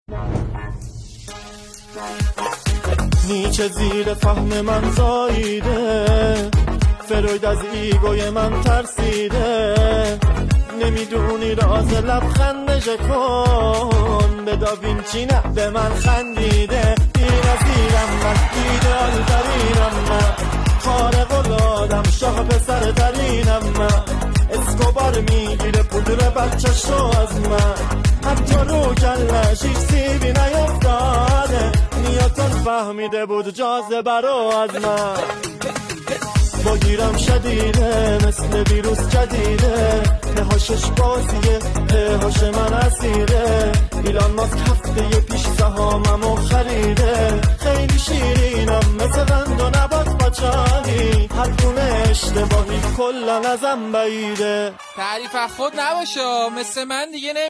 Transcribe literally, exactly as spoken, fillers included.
نیچه زیر فهم من زاییده، فروید از ایگوی من ترسیده، نمیدونی راز لبخندش کن، به داوینچی نه به من خندیده، بی نظیرم من، ایدئال ترینم من، خارق العادم، شاه پسر ترینم من، اسکوبار میگیره پودر بچه‌ش رو از من، حتی رو کلش هیچ سیبی نیفتاده، نیوتن فهمیده بود جاذبه رو از من، با گیرم شدیده مثل ویروس جدیده، نهاشش بازیه نهاش من اسیره، ایلان ماسک هفته پیش سهاممو خریده، خیلی شیرینم مثل قند و نبات بچانی، هر گونه اشتباهی کلن ازم بعیده. تعریف از خود نباشه، مثل من دیگه نمی